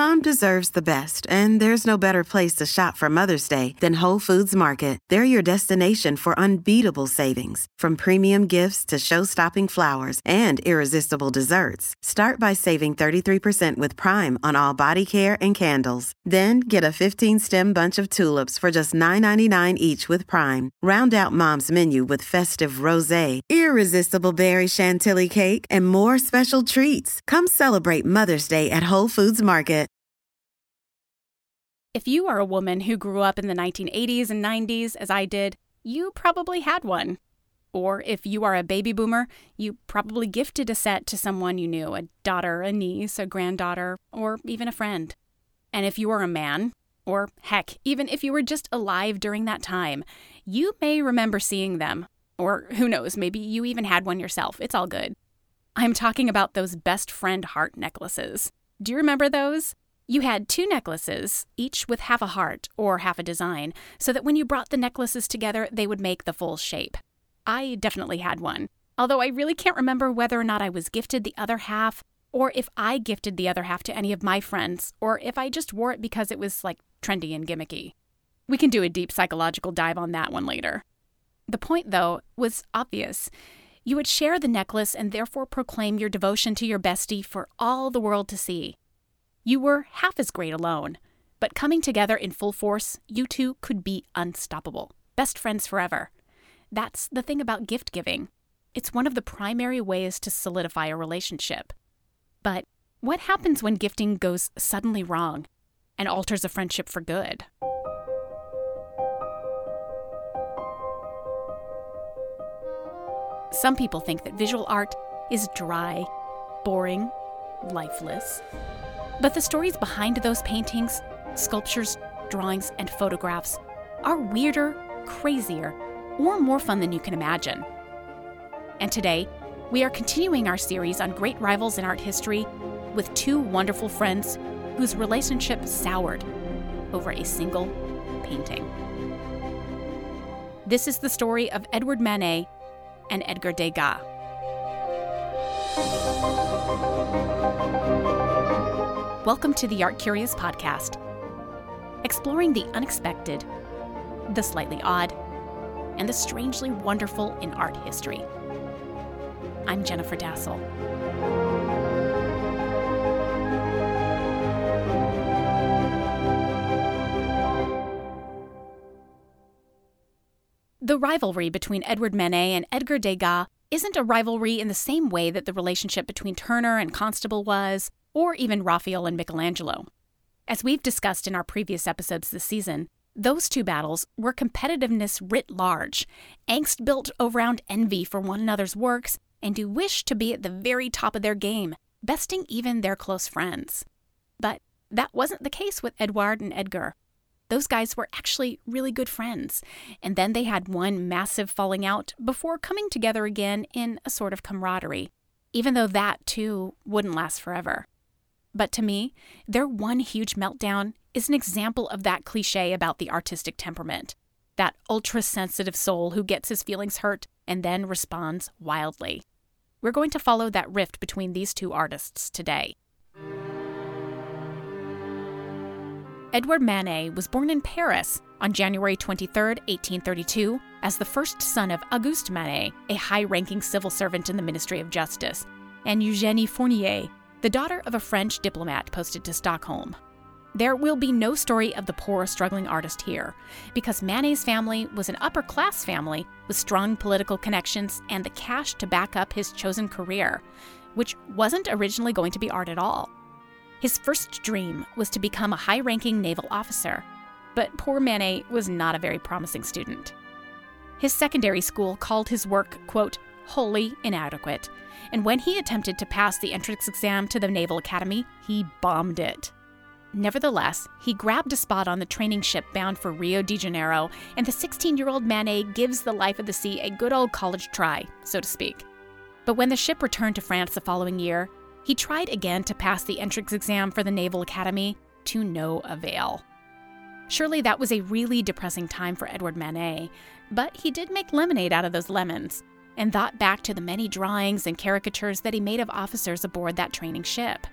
Mom deserves the best, and there's no better place to shop for Mother's Day than Whole Foods Market. They're your destination for unbeatable savings, from premium gifts to show-stopping flowers and irresistible desserts. Start by saving 33% with Prime on all body care and candles. Then get a 15-stem bunch of tulips for just $9.99 each with Prime. Round out Mom's menu with festive rosé, irresistible berry chantilly cake, and more special treats. Come celebrate Mother's Day at Whole Foods Market. If you are a woman who grew up in the 1980s and 90s, as I did, you probably had one. Or if you are a baby boomer, you probably gifted a set to someone you knew, a daughter, a niece, a granddaughter, or even a friend. And if you are a man, or heck, even if you were just alive during that time, you may remember seeing them. Or who knows, maybe you even had one yourself. It's all good. I'm talking about those best friend heart necklaces. Do you remember those? You had 2 necklaces, each with half a heart or half a design, so that when you brought the necklaces together, they would make the full shape. I definitely had one, although I really can't remember whether or not I was gifted the other half, or if I gifted the other half to any of my friends, or if I just wore it because it was, trendy and gimmicky. We can do a deep psychological dive on that one later. The point, though, was obvious. You would share the necklace and therefore proclaim your devotion to your bestie for all the world to see. You were half as great alone, but coming together in full force, you two could be unstoppable, best friends forever. That's the thing about gift giving. It's one of the primary ways to solidify a relationship. But what happens when gifting goes suddenly wrong and alters a friendship for good? Some people think that visual art is dry, boring, lifeless. But the stories behind those paintings, sculptures, drawings, and photographs are weirder, crazier, or more fun than you can imagine. And today, we are continuing our series on great rivals in art history with 2 wonderful friends whose relationship soured over a single painting. This is the story of Edward Manet and Edgar Degas. Welcome to the Art Curious podcast, exploring the unexpected, the slightly odd, and the strangely wonderful in art history. I'm Jennifer Dassel. The rivalry between Edward Manet and Edgar Degas isn't a rivalry in the same way that the relationship between Turner and Constable was, or even Raphael and Michelangelo. As we've discussed in our previous episodes this season, those 2 battles were competitiveness writ large, angst built around envy for one another's works, and a wish to be at the very top of their game, besting even their close friends. But that wasn't the case with Edouard and Edgar. Those guys were actually really good friends, and then they had one massive falling out before coming together again in a sort of camaraderie, even though that, too, wouldn't last forever. But to me, their one huge meltdown is an example of that cliche about the artistic temperament, that ultra-sensitive soul who gets his feelings hurt and then responds wildly. We're going to follow that rift between these 2 artists today. Edouard Manet was born in Paris on January 23, 1832, as the first son of Auguste Manet, a high-ranking civil servant in the Ministry of Justice, and Eugénie Fournier, the daughter of a French diplomat posted to Stockholm. There will be no story of the poor, struggling artist here, because Manet's family was an upper-class family with strong political connections and the cash to back up his chosen career, which wasn't originally going to be art at all. His first dream was to become a high-ranking naval officer, but poor Manet was not a very promising student. His secondary school called his work, quote, wholly inadequate, and when he attempted to pass the entrance exam to the Naval Academy, he bombed it. Nevertheless, he grabbed a spot on the training ship bound for Rio de Janeiro, and the 16-year-old Manet gives the life of the sea a good old college try, so to speak. But when the ship returned to France the following year, he tried again to pass the entrance exam for the Naval Academy, to no avail. Surely that was a really depressing time for Edouard Manet, but he did make lemonade out of those lemons, and thought back to the many drawings and caricatures that he made of officers aboard that training ship.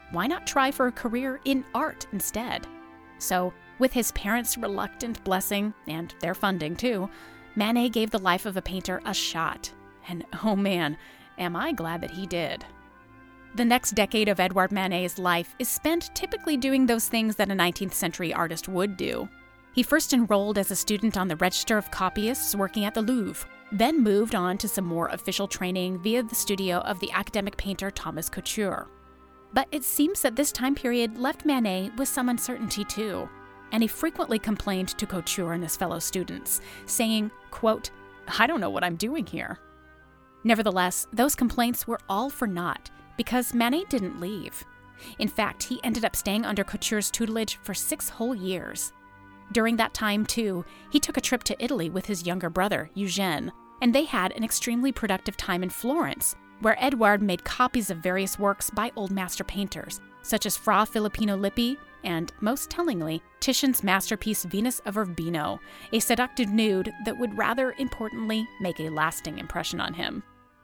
why not try for a career in art instead? So, with his parents' reluctant blessing, and their funding too, Manet gave the life of a painter a shot. And oh man, am I glad that he did. The next decade of Edouard Manet's life is spent typically doing those things that a 19th century artist would do. He first enrolled as a student on the Register of Copyists working at the Louvre, then moved on to some more official training via the studio of the academic painter Thomas Couture. But it seems that this time period left Manet with some uncertainty too, and he frequently complained to Couture and his fellow students, saying, quote, "I don't know what I'm doing here." Nevertheless, those complaints were all for naught, because Manet didn't leave. In fact, he ended up staying under Couture's tutelage for 6 whole years. During that time, too, he took a trip to Italy with his younger brother, Eugène, and they had an extremely productive time in Florence, where Edouard made copies of various works by old master painters, such as Fra Filippino Lippi and, most tellingly, Titian's masterpiece Venus of Urbino, a seductive nude that would rather importantly make a lasting impression on him.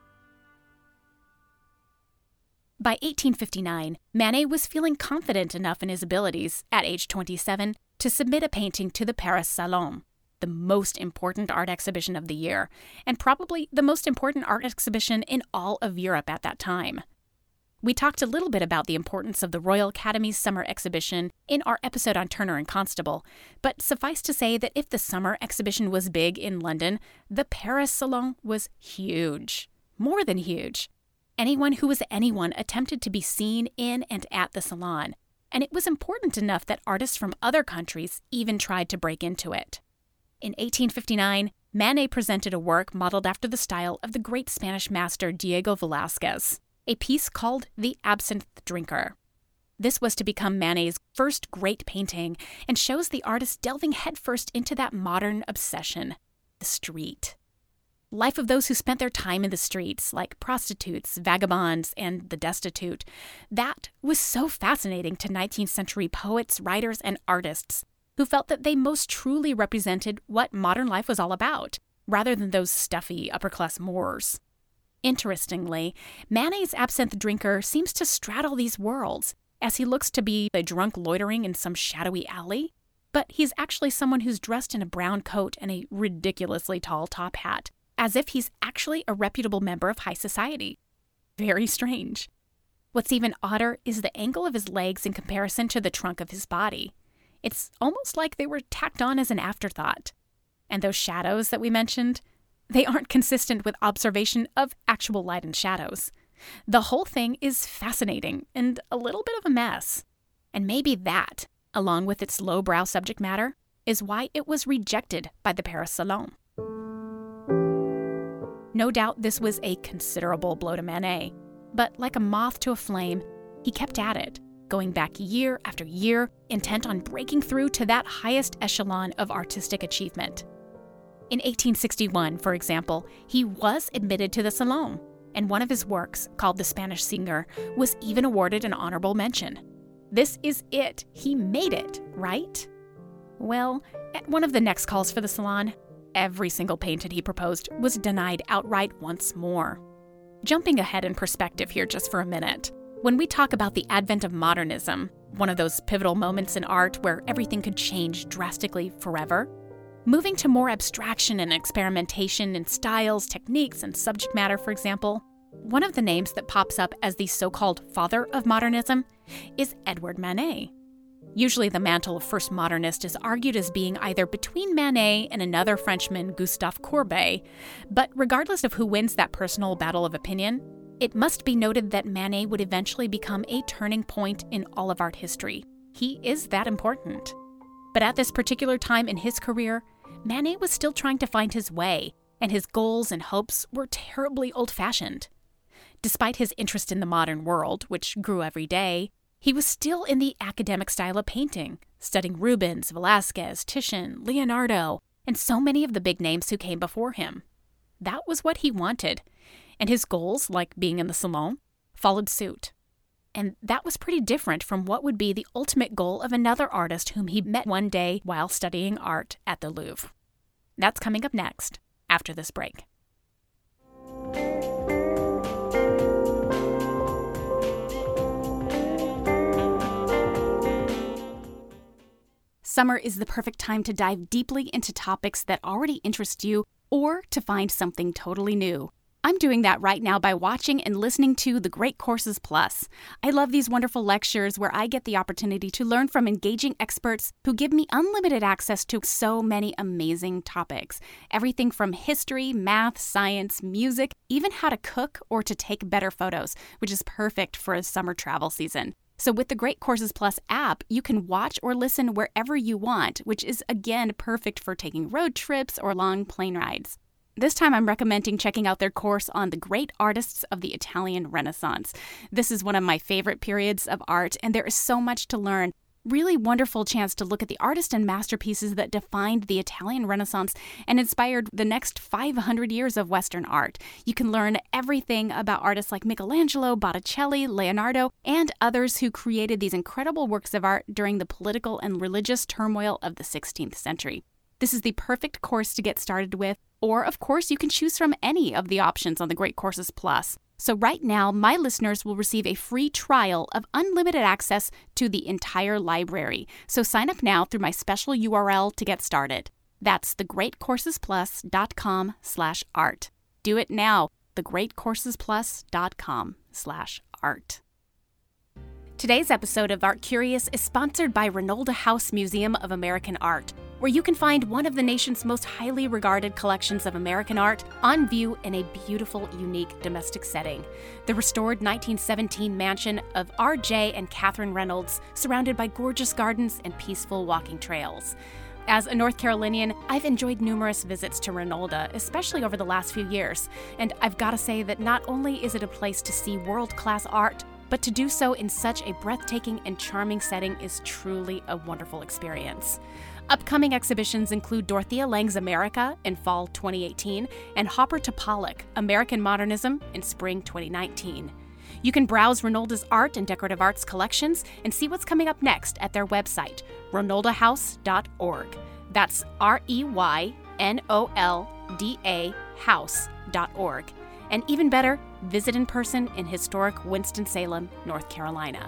By 1859, Manet was feeling confident enough in his abilities, at age 27, to submit a painting to the Paris Salon, the most important art exhibition of the year, and probably the most important art exhibition in all of Europe at that time. We talked a little bit about the importance of the Royal Academy's summer exhibition in our episode on Turner and Constable, but suffice to say that if the summer exhibition was big in London, the Paris Salon was huge. More than huge. Anyone who was anyone attempted to be seen in and at the salon, and it was important enough that artists from other countries even tried to break into it. In 1859, Manet presented a work modeled after the style of the great Spanish master Diego Velázquez, a piece called The Absinthe Drinker. This was to become Manet's first great painting and shows the artist delving headfirst into that modern obsession, the street. Life of those who spent their time in the streets, like prostitutes, vagabonds, and the destitute. That was so fascinating to 19th century poets, writers, and artists who felt that they most truly represented what modern life was all about, rather than those stuffy upper-class Moors. Interestingly, Manet's Absinthe Drinker seems to straddle these worlds, as he looks to be a drunk loitering in some shadowy alley, but he's actually someone who's dressed in a brown coat and a ridiculously tall top hat, as if he's actually a reputable member of high society. Very strange. What's even odder is the angle of his legs in comparison to the trunk of his body. It's almost like they were tacked on as an afterthought. And those shadows that we mentioned, they aren't consistent with observation of actual light and shadows. The whole thing is fascinating and a little bit of a mess. And maybe that, along with its lowbrow subject matter, is why it was rejected by the Paris Salon. No doubt this was a considerable blow to Manet, but like a moth to a flame, he kept at it, going back year after year, intent on breaking through to that highest echelon of artistic achievement. In 1861, for example, he was admitted to the Salon, and one of his works, called The Spanish Singer, was even awarded an honorable mention. This is it. He made it, right? Well, at one of the next calls for the Salon, every single painting he proposed was denied outright once more. Jumping ahead in perspective here just for a minute, when we talk about the advent of modernism, one of those pivotal moments in art where everything could change drastically forever, moving to more abstraction and experimentation in styles, techniques, and subject matter, for example, one of the names that pops up as the so-called father of modernism is Edouard Manet. Usually the mantle of first modernist is argued as being either between Manet and another Frenchman, Gustave Courbet, but regardless of who wins that personal battle of opinion, it must be noted that Manet would eventually become a turning point in all of art history. He is that important. But at this particular time in his career, Manet was still trying to find his way, and his goals and hopes were terribly old-fashioned. Despite his interest in the modern world, which grew every day, he was still in the academic style of painting, studying Rubens, Velázquez, Titian, Leonardo, and so many of the big names who came before him. That was what he wanted, and his goals, like being in the Salon, followed suit. And that was pretty different from what would be the ultimate goal of another artist whom he met one day while studying art at the Louvre. That's coming up next, after this break. Summer is the perfect time to dive deeply into topics that already interest you or to find something totally new. I'm doing that right now by watching and listening to the Great Courses Plus. I love these wonderful lectures where I get the opportunity to learn from engaging experts who give me unlimited access to so many amazing topics. Everything from history, math, science, music, even how to cook or to take better photos, which is perfect for a summer travel season. So with the Great Courses Plus app, you can watch or listen wherever you want, which is again perfect for taking road trips or long plane rides. This time I'm recommending checking out their course on the great artists of the Italian Renaissance. This is one of my favorite periods of art, and there is so much to learn. Really wonderful chance to look at the artists and masterpieces that defined the Italian Renaissance and inspired the next 500 years of Western art. You can learn everything about artists like Michelangelo, Botticelli, Leonardo, and others who created these incredible works of art during the political and religious turmoil of the 16th century. This is the perfect course to get started with, or of course you can choose from any of the options on the Great Courses Plus. So right now, my listeners will receive a free trial of unlimited access to the entire library. So sign up now through my special URL to get started. That's thegreatcoursesplus.com/art. Do it now, thegreatcoursesplus.com/art. Today's episode of Art Curious is sponsored by Renolda House Museum of American Art, where you can find one of the nation's most highly regarded collections of American art on view in a beautiful, unique domestic setting. The restored 1917 mansion of R.J. and Catherine Reynolds, surrounded by gorgeous gardens and peaceful walking trails. As a North Carolinian, I've enjoyed numerous visits to Renolda, especially over the last few years. And I've got to say that not only is it a place to see world-class art, but to do so in such a breathtaking and charming setting is truly a wonderful experience. Upcoming exhibitions include Dorothea Lange's America in fall 2018 and Hopper to Pollock, American Modernism in spring 2019. You can browse Renolda's art and decorative arts collections and see what's coming up next at their website, renoldahouse.org. That's REYNOLDA house.org. And even better, visit in person in historic Winston-Salem, North Carolina.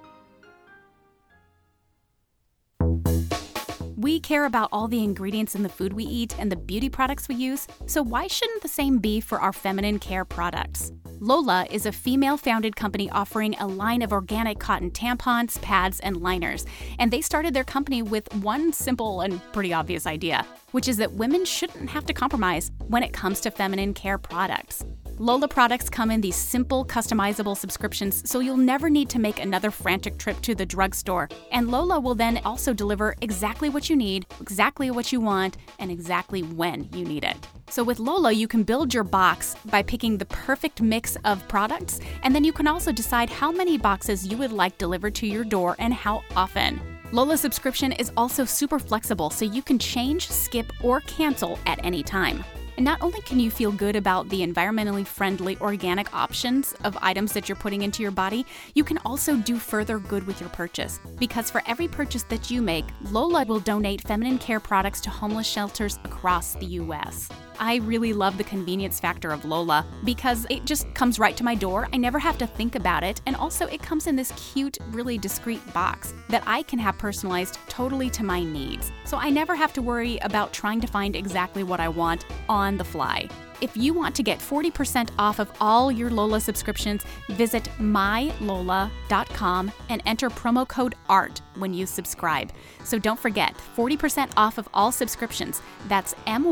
We care about all the ingredients in the food we eat and the beauty products we use, so why shouldn't the same be for our feminine care products? Lola is a female-founded company offering a line of organic cotton tampons, pads, and liners, and they started their company with one simple and pretty obvious idea, which is that women shouldn't have to compromise when it comes to feminine care products. Lola products come in these simple, customizable subscriptions, so you'll never need to make another frantic trip to the drugstore. And Lola will then also deliver exactly what you need, exactly what you want, and exactly when you need it. So with Lola, you can build your box by picking the perfect mix of products, and then you can also decide how many boxes you would like delivered to your door and how often. Lola's subscription is also super flexible, so you can change, skip, or cancel at any time. And not only can you feel good about the environmentally friendly organic options of items that you're putting into your body, you can also do further good with your purchase. Because for every purchase that you make, Lola will donate feminine care products to homeless shelters across the U.S. I really love the convenience factor of Lola because it just comes right to my door. I never have to think about it. And also it comes in this cute, really discreet box that I can have personalized totally to my needs. So I never have to worry about trying to find exactly what I want on the fly. If you want to get 40% off of all your Lola subscriptions, visit mylola.com and enter promo code ART when you subscribe. So don't forget, 40% off of all subscriptions. That's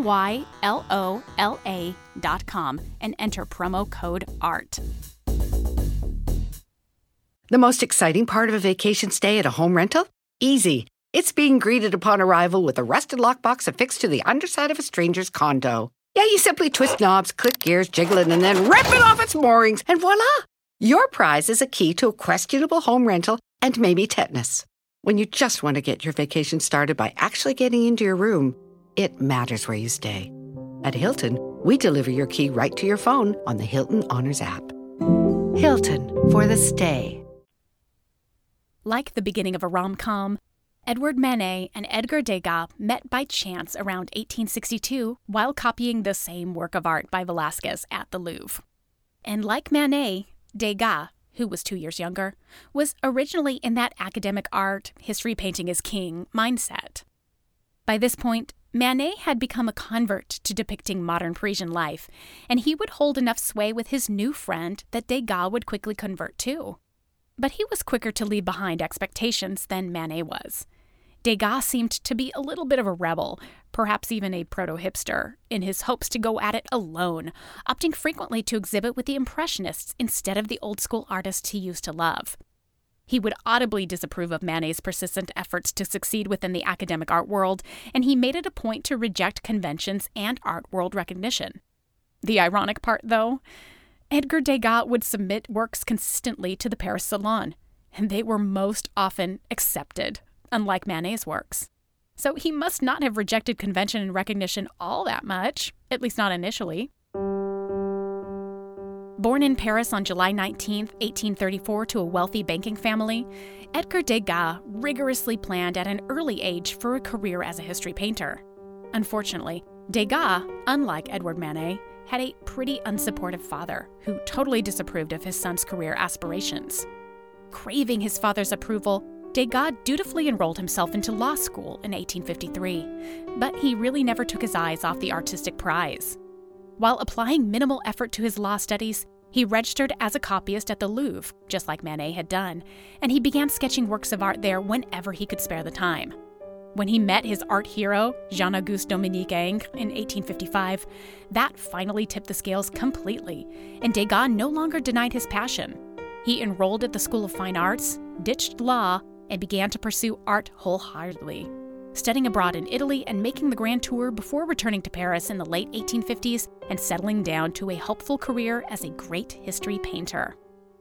mylola.com and enter promo code ART. The most exciting part of a vacation stay at a home rental? Easy. It's being greeted upon arrival with a rusted lockbox affixed to the underside of a stranger's condo. Yeah, you simply twist knobs, click gears, jiggle it, and then rip it off its moorings, and voila! Your prize is a key to a questionable home rental and maybe tetanus. When you just want to get your vacation started by actually getting into your room, it matters where you stay. At Hilton, we deliver your key right to your phone on the Hilton Honors app. Hilton, for the stay. Like the beginning of a rom-com, Edward Manet and Edgar Degas met by chance around 1862 while copying the same work of art by Velázquez at the Louvre. And like Manet, Degas, who was 2 years younger, was originally in that academic art, history painting is king mindset. By this point, Manet had become a convert to depicting modern Parisian life, and he would hold enough sway with his new friend that Degas would quickly convert too. But he was quicker to leave behind expectations than Manet was. Degas seemed to be a little bit of a rebel, perhaps even a proto-hipster, in his hopes to go at it alone, opting frequently to exhibit with the Impressionists instead of the old-school artists he used to love. He would audibly disapprove of Manet's persistent efforts to succeed within the academic art world, and he made it a point to reject conventions and art world recognition. The ironic part, though, Edgar Degas would submit works consistently to the Paris Salon, and they were most often accepted, unlike Manet's works. So he must not have rejected convention and recognition all that much, at least not initially. Born in Paris on July 19, 1834, to a wealthy banking family, Edgar Degas rigorously planned at an early age for a career as a history painter. Unfortunately, Degas, unlike Edouard Manet, had a pretty unsupportive father who totally disapproved of his son's career aspirations. Craving his father's approval, Degas dutifully enrolled himself into law school in 1853, but he really never took his eyes off the artistic prize. While applying minimal effort to his law studies, he registered as a copyist at the Louvre, just like Manet had done, and he began sketching works of art there whenever he could spare the time. When he met his art hero, Jean-Auguste Dominique Ingres, in 1855, that finally tipped the scales completely, and Degas no longer denied his passion. He enrolled at the School of Fine Arts, ditched law, and began to pursue art wholeheartedly, studying abroad in Italy and making the grand tour before returning to Paris in the late 1850s and settling down to a hopeful career as a great history painter.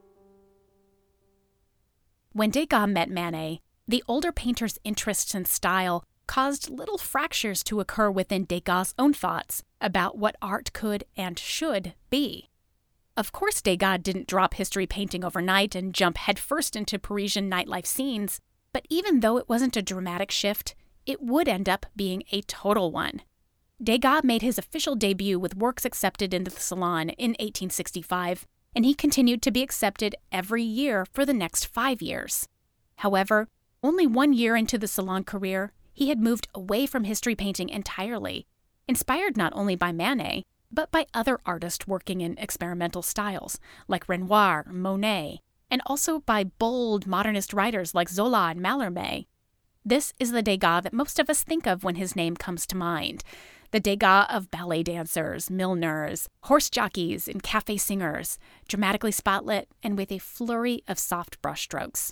When Degas met Manet, the older painter's interests and style caused little fractures to occur within Degas' own thoughts about what art could and should be. Of course, Degas didn't drop history painting overnight and jump headfirst into Parisian nightlife scenes, but even though it wasn't a dramatic shift, it would end up being a total one. Degas made his official debut with works accepted into the Salon in 1865, and he continued to be accepted every year for the next 5 years. However, only 1 year into the Salon career, he had moved away from history painting entirely, inspired not only by Manet, but by other artists working in experimental styles, like Renoir, Monet, and also by bold modernist writers like Zola and Mallarmé. This is the Degas that most of us think of when his name comes to mind, the Degas of ballet dancers, milliners, horse jockeys, and cafe singers, dramatically spotlit and with a flurry of soft brushstrokes.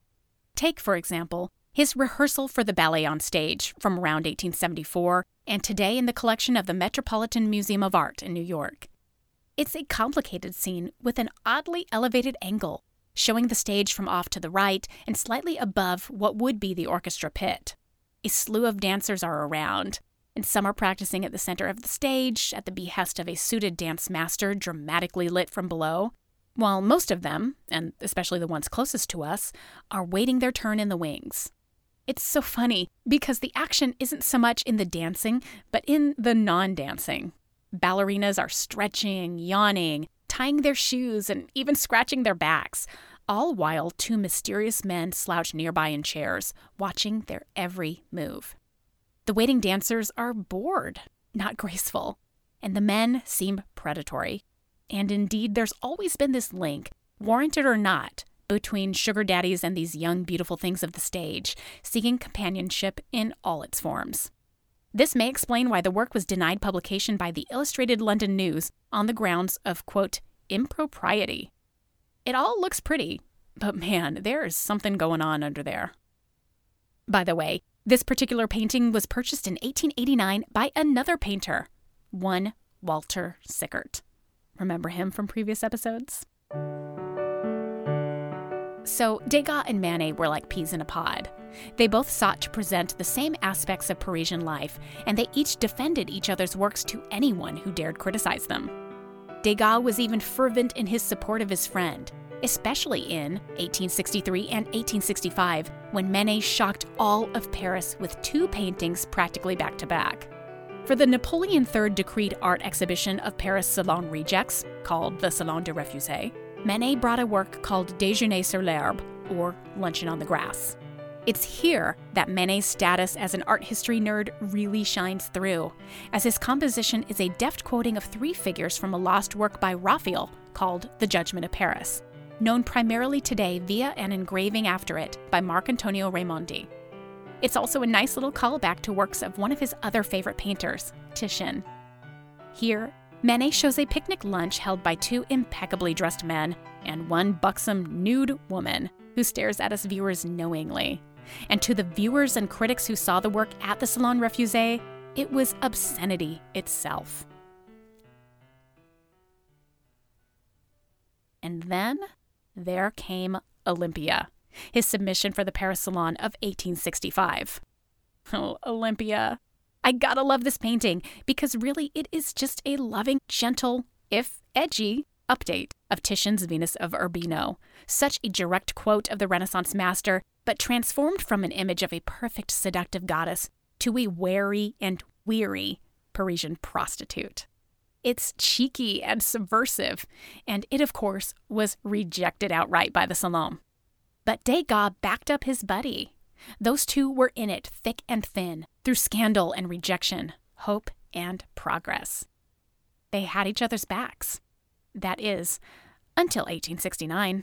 Take, for example, his rehearsal for the ballet on stage from around 1874 and today in the collection of the Metropolitan Museum of Art in New York. It's a complicated scene with an oddly elevated angle, showing the stage from off to the right and slightly above what would be the orchestra pit. A slew of dancers are around, and some are practicing at the center of the stage at the behest of a suited dance master dramatically lit from below, while most of them, and especially the ones closest to us, are waiting their turn in the wings. It's so funny because the action isn't so much in the dancing, but in the non-dancing. Ballerinas are stretching, yawning, tying their shoes, and even scratching their backs, all while two mysterious men slouch nearby in chairs, watching their every move. The waiting dancers are bored, not graceful, and the men seem predatory. And indeed, there's always been this link, warranted or not, between sugar daddies and these young, beautiful things of the stage, seeking companionship in all its forms. This may explain why the work was denied publication by the Illustrated London News on the grounds of, quote, impropriety. It all looks pretty, but man, there is something going on under there. By the way, this particular painting was purchased in 1889 by another painter, one Walter Sickert. Remember him from previous episodes? So Degas and Manet were like peas in a pod. They both sought to present the same aspects of Parisian life, and they each defended each other's works to anyone who dared criticize them. Degas was even fervent in his support of his friend, especially in 1863 and 1865, when Manet shocked all of Paris with 2 paintings practically back-to-back. For the Napoleon III decreed art exhibition of Paris Salon rejects, called the Salon des Refusés, Manet brought a work called Déjeuner sur l'herbe, or Luncheon on the Grass. It's here that Manet's status as an art history nerd really shines through, as his composition is a deft quoting of 3 figures from a lost work by Raphael called The Judgment of Paris, known primarily today via an engraving after it by Marcantonio Raimondi. It's also a nice little callback to works of one of his other favorite painters, Titian. Here, Manet shows a picnic lunch held by 2 impeccably dressed men and 1 buxom nude woman who stares at us viewers knowingly. And to the viewers and critics who saw the work at the Salon Refusé, it was obscenity itself. And then there came Olympia, his submission for the Paris Salon of 1865. Oh, Olympia. I gotta love this painting because really it is just a loving, gentle, if edgy, update of Titian's Venus of Urbino. Such a direct quote of the Renaissance master, but transformed from an image of a perfect seductive goddess to a wary and weary Parisian prostitute. It's cheeky and subversive, and it, of course, was rejected outright by the Salon. But Degas backed up his buddy. Those 2 were in it thick and thin, through scandal and rejection, hope and progress. They had each other's backs. That is, until 1869.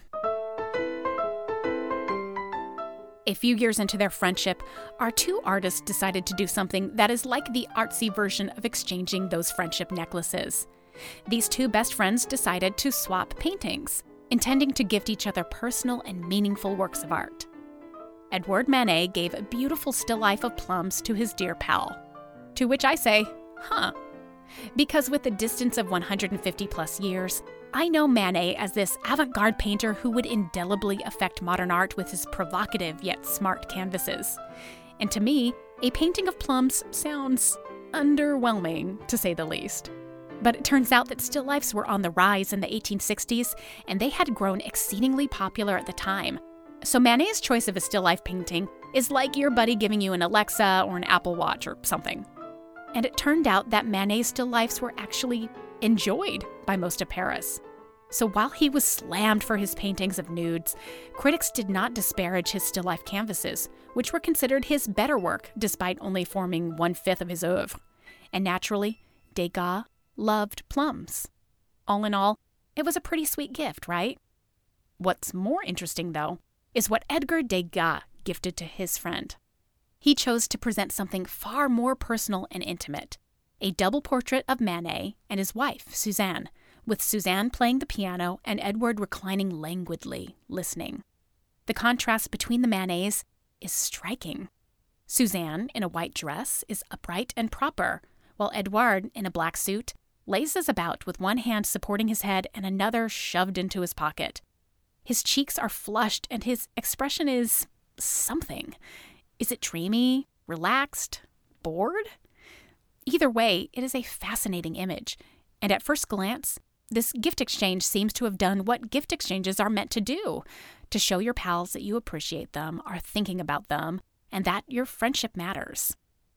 A few years into their friendship, our 2 artists decided to do something that is like the artsy version of exchanging those friendship necklaces. These 2 best friends decided to swap paintings, intending to gift each other personal and meaningful works of art. Edouard Manet gave a beautiful still life of plums to his dear pal. To which I say, huh. Because with the distance of 150 plus years, I know Manet as this avant-garde painter who would indelibly affect modern art with his provocative yet smart canvases. And to me, a painting of plums sounds underwhelming, to say the least. But it turns out that still lifes were on the rise in the 1860s, and they had grown exceedingly popular at the time. So Manet's choice of a still life painting is like your buddy giving you an Alexa or an Apple Watch or something. And it turned out that Manet's still lifes were actually enjoyed by most of Paris. So while he was slammed for his paintings of nudes, critics did not disparage his still life canvases, which were considered his better work despite only forming 1/5 of his oeuvre. And naturally, Degas loved plums. All in all, it was a pretty sweet gift, right? What's more interesting, though, is what Edgar Degas gifted to his friend. He chose to present something far more personal and intimate, a double portrait of Manet and his wife, Suzanne, with Suzanne playing the piano and Edward reclining languidly, listening. The contrast between the Manets is striking. Suzanne, in a white dress, is upright and proper, while Edouard, in a black suit, laces about with one hand supporting his head and another shoved into his pocket. His cheeks are flushed and his expression is something. Is it dreamy, relaxed, bored? Either way, it is a fascinating image, and at first glance, this gift exchange seems to have done what gift exchanges are meant to do, to show your pals that you appreciate them, are thinking about them, and that your friendship matters.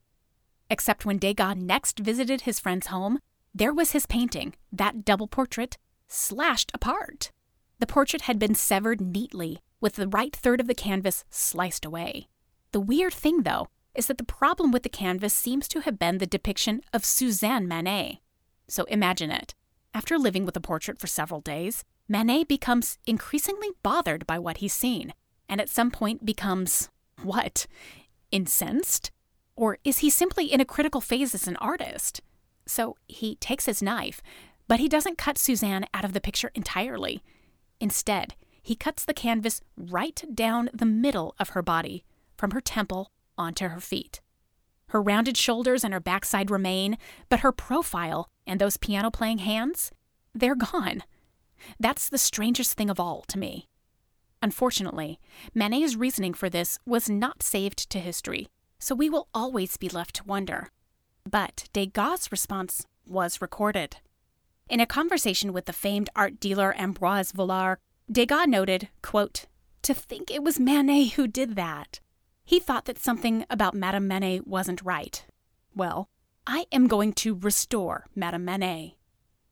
Except when Degas next visited his friend's home, there was his painting, that double portrait, slashed apart. The portrait had been severed neatly, with the right third of the canvas sliced away. The weird thing, though, is that the problem with the canvas seems to have been the depiction of Suzanne Manet. So imagine it. After living with the portrait for several days, Manet becomes increasingly bothered by what he's seen, and at some point becomes, what, incensed? Or is he simply in a critical phase as an artist? So he takes his knife, but he doesn't cut Suzanne out of the picture entirely. Instead, he cuts the canvas right down the middle of her body, from her temple onto her feet. Her rounded shoulders and her backside remain, but her profile and those piano-playing hands, they're gone. That's the strangest thing of all to me. Unfortunately, Manet's reasoning for this was not saved to history, so we will always be left to wonder. But Degas' response was recorded. In a conversation with the famed art dealer Ambroise Vollard, Degas noted, quote, "To think it was Manet who did that. He thought that something about Madame Manet wasn't right. Well, I am going to restore Madame Manet."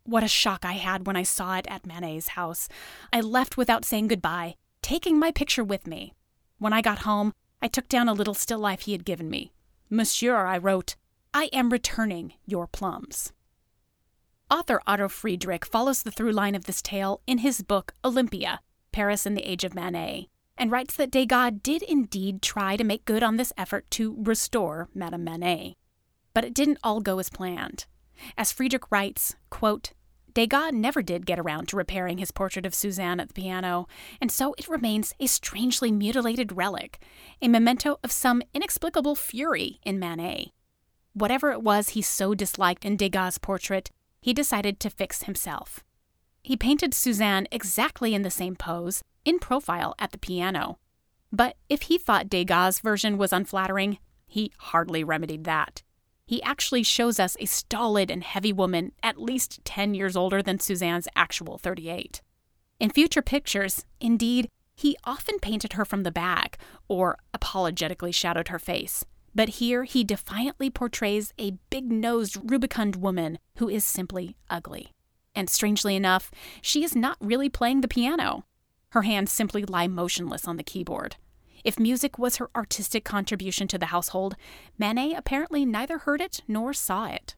What a shock I had when I saw it at Manet's house. I left without saying goodbye, taking my picture with me. When I got home, I took down a little still life he had given me. Monsieur, I wrote, I am returning your plums. Author Otto Friedrich follows the through line of this tale in his book Olympia, Paris in the Age of Manet, and writes that Degas did indeed try to make good on this effort to restore Madame Manet. But it didn't all go as planned. As Friedrich writes, quote, Degas never did get around to repairing his portrait of Suzanne at the piano, and so it remains a strangely mutilated relic, a memento of some inexplicable fury in Manet. Whatever it was he so disliked in Degas' portrait, he decided to fix himself. He painted Suzanne exactly in the same pose, in profile at the piano. But if he thought Degas' version was unflattering, he hardly remedied that. He actually shows us a stolid and heavy woman at least 10 years older than Suzanne's actual 38. In future pictures, indeed, he often painted her from the back or apologetically shadowed her face. But here he defiantly portrays a big-nosed, rubicund woman who is simply ugly. And strangely enough, she is not really playing the piano. Her hands simply lie motionless on the keyboard. If music was her artistic contribution to the household, Manet apparently neither heard it nor saw it.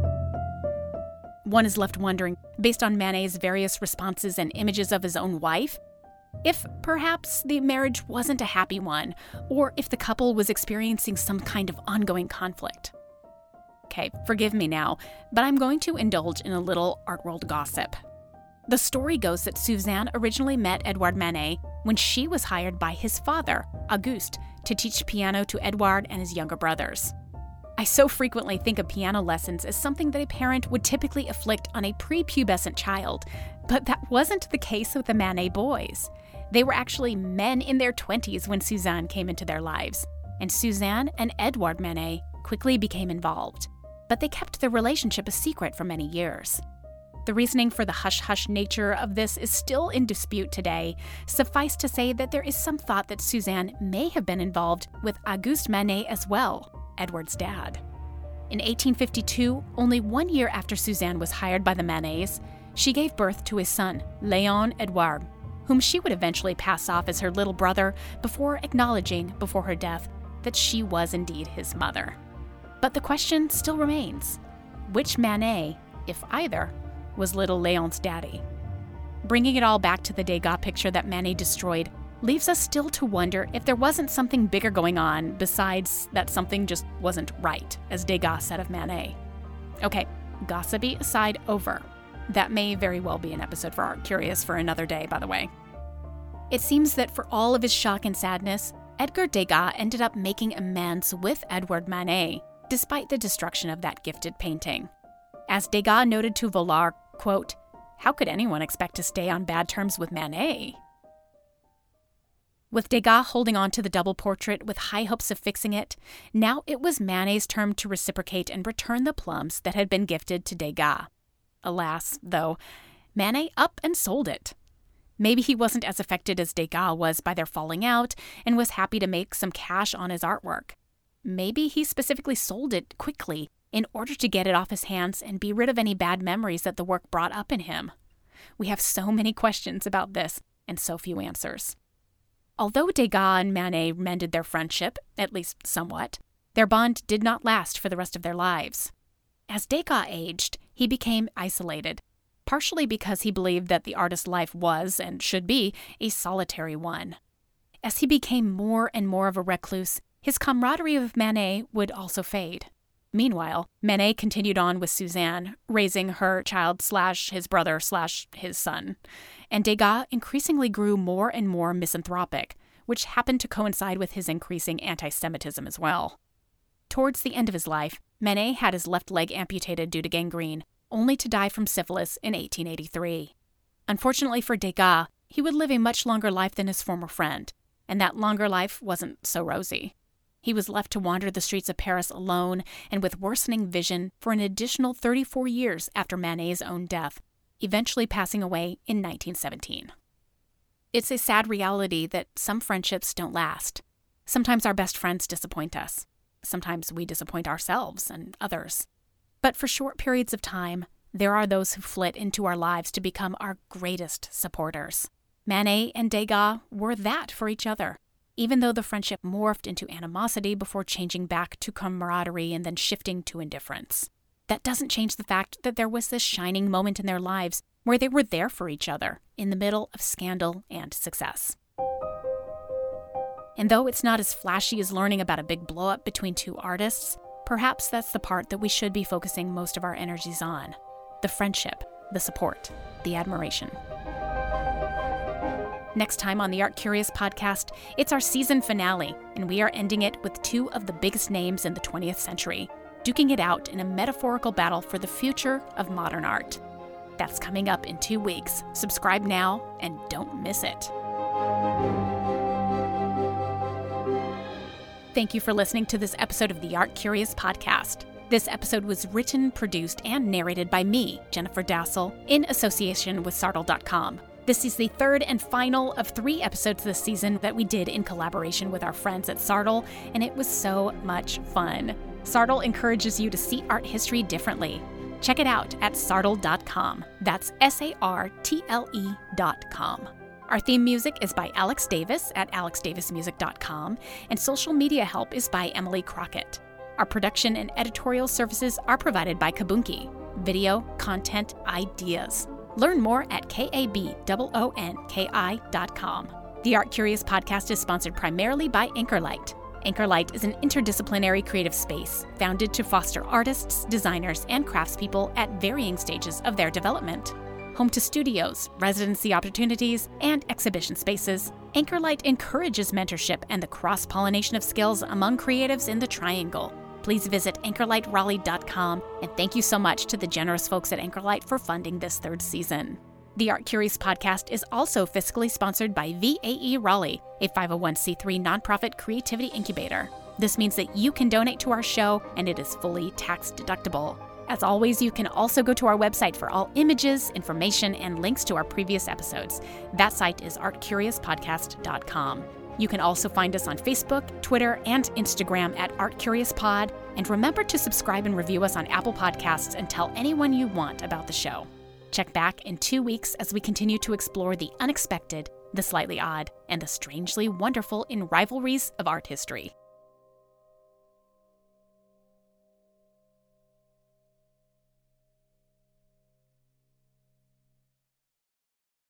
One is left wondering, based on Manet's various responses and images of his own wife, if perhaps the marriage wasn't a happy one, or if the couple was experiencing some kind of ongoing conflict. Okay, forgive me now, but I'm going to indulge in a little art world gossip. The story goes that Suzanne originally met Edouard Manet when she was hired by his father, Auguste, to teach piano to Edouard and his younger brothers. I so frequently think of piano lessons as something that a parent would typically inflict on a prepubescent child, but that wasn't the case with the Manet boys. They were actually men in their 20s when Suzanne came into their lives, and Suzanne and Edouard Manet quickly became involved, but they kept their relationship a secret for many years. The reasoning for the hush-hush nature of this is still in dispute today. Suffice to say that there is some thought that Suzanne may have been involved with Auguste Manet as well, Edouard's dad. In 1852, only 1 year after Suzanne was hired by the Manets, she gave birth to his son, Léon Edouard, whom she would eventually pass off as her little brother before acknowledging, before her death, that she was indeed his mother. But the question still remains, which Manet, if either, was little Léon's daddy? Bringing it all back to the Degas picture that Manet destroyed leaves us still to wonder if there wasn't something bigger going on besides that something just wasn't right, as Degas said of Manet. Okay, gossipy aside over. That may very well be an episode for Art Curious for another day, by the way. It seems that for all of his shock and sadness, Edgar Degas ended up making amends with Edouard Manet, despite the destruction of that gifted painting. As Degas noted to Vollard, quote, how could anyone expect to stay on bad terms with Manet? With Degas holding on to the double portrait with high hopes of fixing it, now it was Manet's turn to reciprocate and return the plums that had been gifted to Degas. Alas, though, Manet up and sold it. Maybe he wasn't as affected as Degas was by their falling out and was happy to make some cash on his artwork. Maybe he specifically sold it quickly in order to get it off his hands and be rid of any bad memories that the work brought up in him. We have so many questions about this and so few answers. Although Degas and Manet mended their friendship, at least somewhat, their bond did not last for the rest of their lives. As Degas aged, he became isolated, partially because he believed that the artist's life was, and should be, a solitary one. As he became more and more of a recluse, his camaraderie with Manet would also fade. Meanwhile, Manet continued on with Suzanne, raising her child / his brother / his son, and Degas increasingly grew more and more misanthropic, which happened to coincide with his increasing anti-Semitism as well. Towards the end of his life, Manet had his left leg amputated due to gangrene, only to die from syphilis in 1883. Unfortunately for Degas, he would live a much longer life than his former friend, and that longer life wasn't so rosy. He was left to wander the streets of Paris alone and with worsening vision for an additional 34 years after Manet's own death, eventually passing away in 1917. It's a sad reality that some friendships don't last. Sometimes our best friends disappoint us. Sometimes we disappoint ourselves and others. But for short periods of time, there are those who flit into our lives to become our greatest supporters. Manet and Degas were that for each other. Even though the friendship morphed into animosity before changing back to camaraderie and then shifting to indifference. That doesn't change the fact that there was this shining moment in their lives where they were there for each other in the middle of scandal and success. And though it's not as flashy as learning about a big blow-up between two artists, perhaps that's the part that we should be focusing most of our energies on. The friendship, the support, the admiration. Next time on the Art Curious podcast, it's our season finale, and we are ending it with two of the biggest names in the 20th century, duking it out in a metaphorical battle for the future of modern art. That's coming up in 2 weeks. Subscribe now and don't miss it. Thank you for listening to this episode of the Art Curious podcast. This episode was written, produced, and narrated by me, Jennifer Dassel, in association with Sartle.com. This is the third and final of 3 episodes this season that we did in collaboration with our friends at Sartle, and it was so much fun. Sartle encourages you to see art history differently. Check it out at Sartle.com. That's SARTLE.com. Our theme music is by Alex Davis at alexdavismusic.com, and social media help is by Emily Crockett. Our production and editorial services are provided by Kabunki. Video, content, ideas. Learn more at KABOONKI.com. The Art Curious podcast is sponsored primarily by Anchorlight. Anchorlight is an interdisciplinary creative space founded to foster artists, designers, and craftspeople at varying stages of their development. Home to studios, residency opportunities, and exhibition spaces, Anchorlight encourages mentorship and the cross-pollination of skills among creatives in the Triangle. Please visit anchorlightraleigh.com, and thank you so much to the generous folks at Anchorlight for funding this 3rd season. The Art Curious podcast is also fiscally sponsored by VAE Raleigh, a 501c3 nonprofit creativity incubator. This means that you can donate to our show, and it is fully tax deductible. As always, you can also go to our website for all images, information, and links to our previous episodes. That site is artcuriouspodcast.com. You can also find us on Facebook, Twitter, and Instagram at ArtCuriousPod. And remember to subscribe and review us on Apple Podcasts and tell anyone you want about the show. Check back in 2 weeks as we continue to explore the unexpected, the slightly odd, and the strangely wonderful in rivalries of art history.